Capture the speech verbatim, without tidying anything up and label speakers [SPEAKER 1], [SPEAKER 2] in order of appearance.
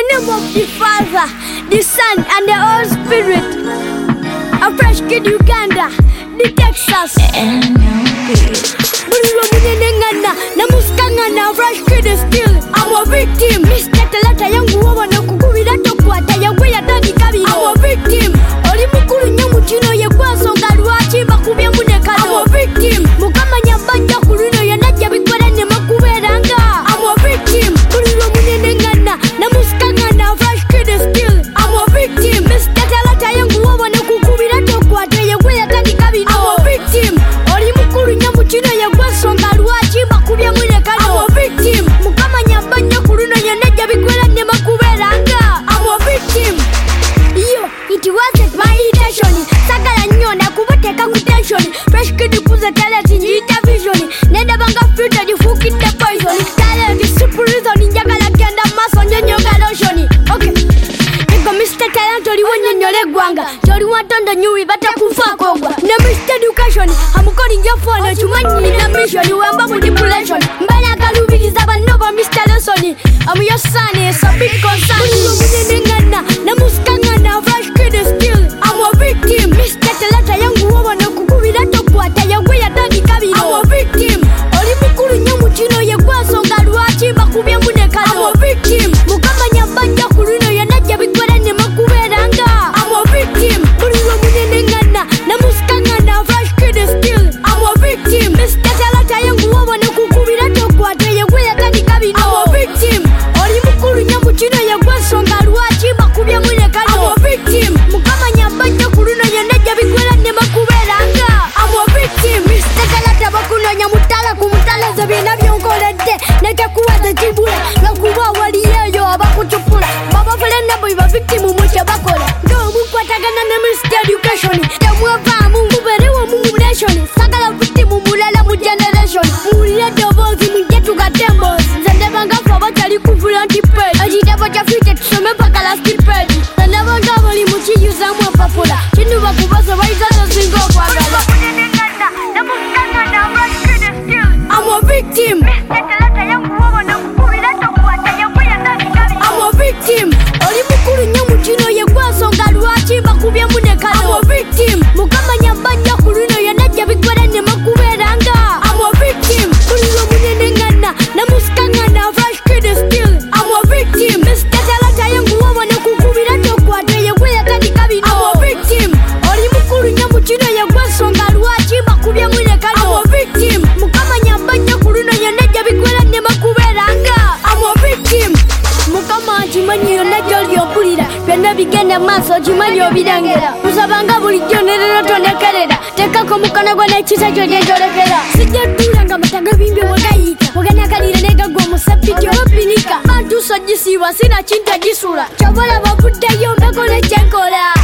[SPEAKER 1] the name of the Father, the Son, and the Holy Spirit. A fresh kid Uganda, the Texas.
[SPEAKER 2] N L B.
[SPEAKER 1] Namuskangana, fresh kid is still. I'm a victim. Mister Talata yangu wawa na kukubira tokwata yawe ya dadi kabiro. I'm a victim. Oli mukuru nyamuchino ye kwasonga luachi bakubya munekano. I'm a victim. Mukama nyambanja kulino ya najja bikwara ne makuberanga. I'm a victim. Kuliro munenengana, namuskangana, fresh kid is still. I'm a victim. Mister Talata yangu wawa na kukubira tokwata yawe ya dadi kabiro. I'm a victim. Oli mukuru nyamuchino ye kwasonga luachi bakubya munekano. I'm a victim. Mukama nyambanja kulino ya najja bikwara ne makuberanga. I'm a victim. Yo, it wasn't my intention. Sakala nyona kuboteka ku tension. Fresh kid kuza talent njita vision. Nenda banga filter di fuck in the poison. Talent is super reason njagala kenda maso nyonyoga lotion. Okay. Ego Mister Talent oli wonyonyole gwanga. Joli watondo nyuwi bata kufa kogwa. Na Mister Education amukoli njafona chumanyi na mission wamba manipulation. Mbala kalubiriza banova Mister Lesson. I'm your son, it's a big concern. Munenengana, namuskangana, fresh kid is still. I'm a victim. Mister Talata yangu wawa na kukubira tokwata yawe ya dadi kabiro. I'm a victim. Oli mukuru nyamuchino ye kwasonga luachi bakubya munekano. I'm a victim. Mukama nyambanja kulino ya najja bikwara ne makuberanga. I'm a victim. Kuliro munenengana, namuskangana, fresh kid is still. I'm a victim. Mister Talata yangu wawa na kukubira tokwata yawe ya dadi kabiro. I'm a victim. Oli mukuru nyamuchino ye kwasonga luachi bakubya munekano. I'm a victim. Mukama nyambanja kulino ya najja bikwara ne makuberanga. I'm a victim. Mister Talata bakuno nyamutala kumutala zabina byonkoledde neke kuwaza kibula nakuba waliyeyo abakucupula baba fulenda boy ba victim mutya bakola ndo mukwatagana ne Mister Education temwevaamu muberewo mu nation sagala victim mulala mu generation mulire dobozi mujetu gatembos zendebanga fa batali kuvula ntipedi ekitabo kya future tusome paka last page zendebanga bali mukiyuzamu apapula kinu bakubaza bayizazo singa okwagala. I'm a victim. I'm a victim. Oli mukuru nyamuchino ye kwasonga luachi bakubya munekano. I'm a victim. Mukama nyambanja kulino ya najja bikwara ne makuberanga. I'm a victim. Kuliro munenengana, namuskangana, fresh kid is still. I'm a victim. Mister Talata yangu wawa na kukubira tokwata yewe ya dadi kabiro. I'm a victim. Oli mukuru nyamuchino ye kwasonga luachi bakubya munekano. I'm a victim. Mukama nyambanja kulino ya najja bikwara ne makuberanga. I'm a victim. Mukama chimanyi yo najja lyopulira byonna bigenda maaso chimanyi obirengera usabanga bulijjo nerero tonekerera tekako mukana gwa nekisa kyo lyenjolekera sijjatulanga mataga bimbye wegayita weganakalira negagwa omusapiti obapinika bantu sojisiibwa sina kinta gisula kyobola bavuddeyo mbekola ekyenkola.